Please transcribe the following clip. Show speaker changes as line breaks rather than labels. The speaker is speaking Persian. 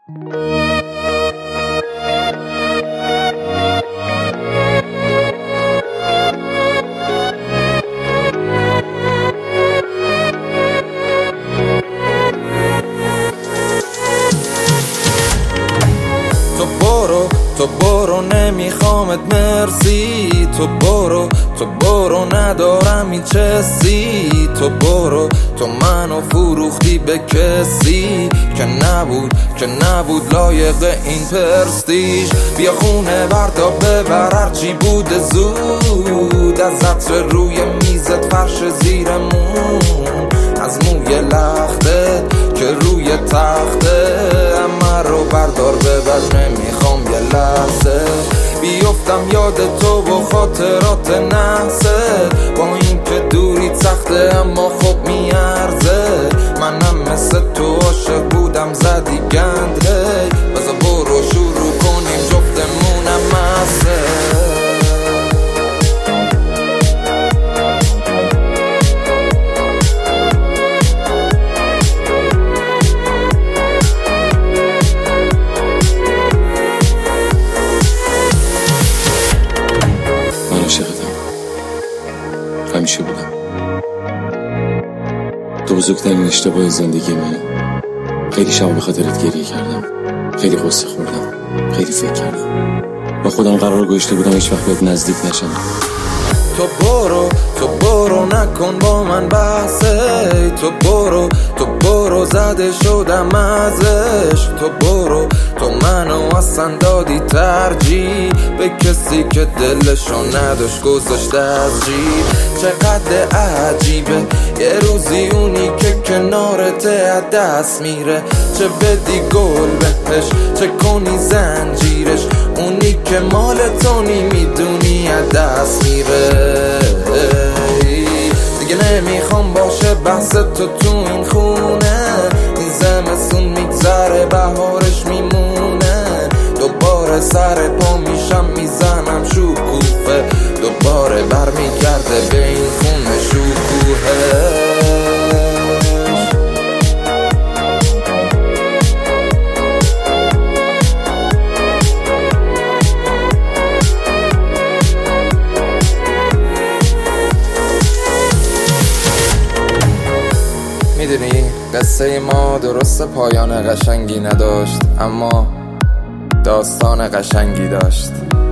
تو برو نمیخوامت مرسی، تو برو ندارم این چسی، تو برو تو منو فروختی به کسی که نبود لایق این پرستیژ. بیا خونه بردا ببر هرچی بوده زود، از عطر روی میزت فرش زیرمون، از موی لختت که روی تخته، همه رو بردار ببر نمیخوام یه لحظه بیفتم یاد تو و خاطرات نحسه، با این که دوری سخته اما خب میارزه، منم مثل تو عاشق بودم زدی گند، هی بذار برو شروع کنیم جفتمونم مسه.
همیشه بودم. تو بزرگترین اشتباه زندگی منه. خیلی شب به خاطرت گریه کردم، خیلی قصه خوردم، خیلی فکر کردم، با خودم قرار گذاشته بودم هیچ وقت بهت نزدیک نشم.
تو برو نکن با من بحثه، تو برو زده شدم ازش، تو برو تو منو اصلا دادی ترجیح به کسی که دلشو نداشت گذاشته از جیب. چقدر عجیبه یه روزی اونی که کنارته از دست میره، چه بدی گل بهش چه کنی زنجیرش، اونی که مال تو میدونی از دست میره. دیگه نمیخوام باشه بحث تو این خونه، این زمستون میگذره بهارش میمونه، دوباره سر پا میشم میزنم شکوفه، دوباره برمیگرده به این خونه شکوهه. میدونی قصه ما درست پایان قشنگی نداشت، اما داستان قشنگی داشت.